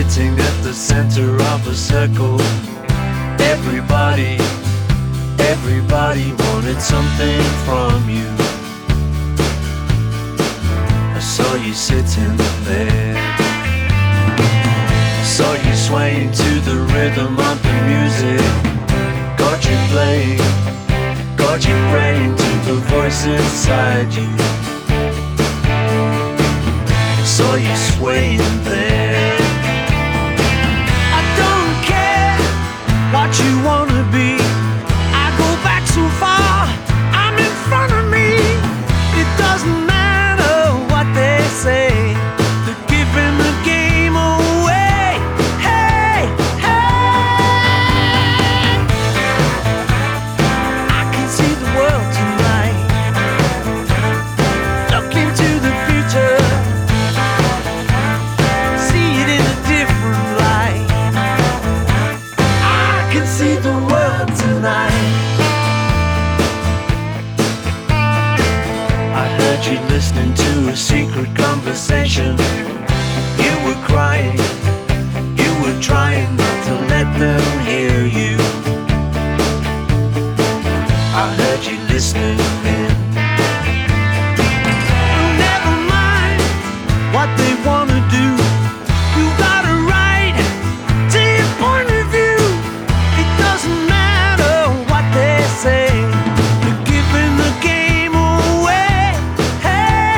sitting at the center of a circle. Everybody wanted something from you. I saw you sitting there, saw you swaying to the rhythm of the music. Got you playing, got you praying to the voice inside you. Saw you swaying there. I don't care what you wanna be. I go back so far, I'm in front of me. It doesn't matter what they say, they're giving the game away. Hey, hey, I can see the world tonight. Look into the future, see it in a different light. I can see the world tonight. I heard you listening to a secret conversation. You were crying, you were trying not to let them hear you. I heard you listening in. Never mind what they wanna do. You got a right to your point of view. It doesn't matter what they say, they're giving the game away. Hey,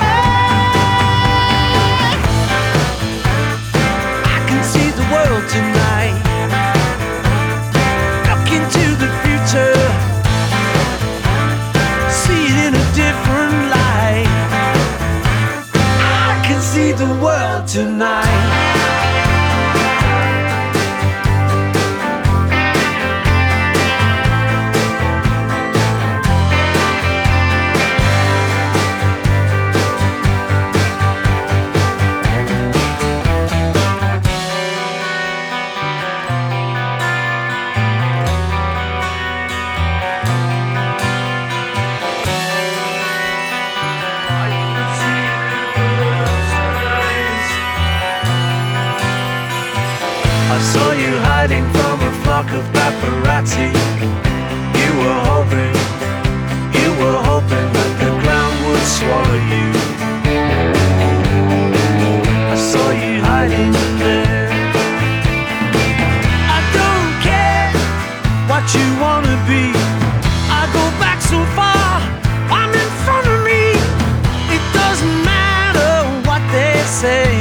hey, I can see the world tonight. Look into the future, see it in a different light. I can see the world tonight. I saw you hiding from a flock of paparazzi. You were hoping that the ground would swallow you. I saw you hiding there. I don't care what you wanna be. I go back so far, I'm in front of me. It doesn't matter what they say,